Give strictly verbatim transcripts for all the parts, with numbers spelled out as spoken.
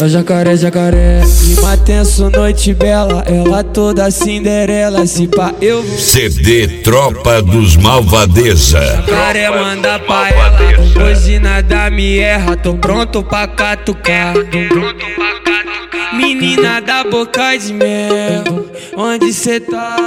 ela jacaré, jacaré. Clima tenso, noite bela, ela toda Cinderela. Se pá eu vou. C D Tropa dos Malvadeza. Jacaré manda pra ela, hoje nada me erra. Tô pronto pra catucar. Menina da boca de mel, onde cê tá?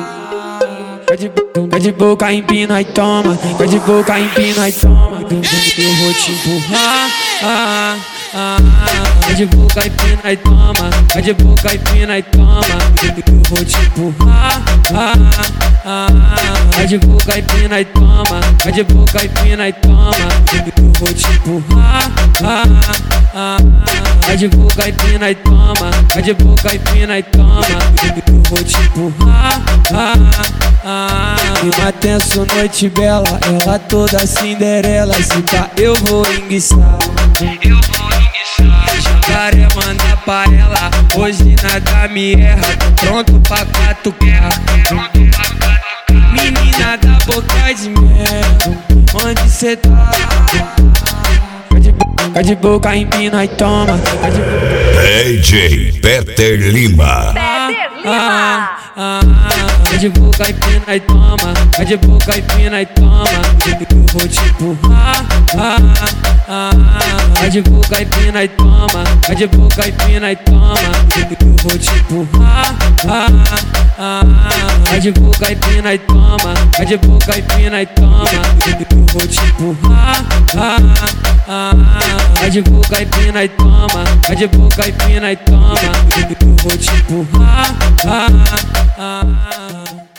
Tá de boca, empina e toma. Tá de boca, empina e toma. Eu vou te empurrar. Ah, ah, ah. Tá de boca, empina e toma. Tá de boca, empina e toma. Eu vou te empurrar. Ah, ah, ah. Tá de boca, empina e toma. Tá de boca, empina e toma. Eu vou te empurrar. Ah, ah, ah. Tá de boca, empina e toma. Tá de boca, empina e toma. Eu vou te empurrar. Ah, ah. Clima tenso, noite bela, ela toda Cinderela. Se pá eu vou enguiçar. Eu vou enguiçar. Jacaré manda pra ela, hoje nada me erra. Tô pronto pra catucar. Menina da boca de mel, onde cê tá? Tá de boca, empina e toma. D J Peter Lima. Ah, ah, ah. Tá de boca, empina e toma. Tá de boca, empina e toma. Eu vou te empurrar. Ah, ah, ah. Tá de boca, empina e toma. Tá de boca, empina e toma. Eu vou te empurrar. Ah, ah, ah. Tá de boca, empina e toma. Tá de boca, empina e toma. Eu vou te empurrar. Ah, ah, ah. Tá de boca, empina e toma. Tá de boca, empina e toma. Eu vou te empurrar. Ah, ah, ah.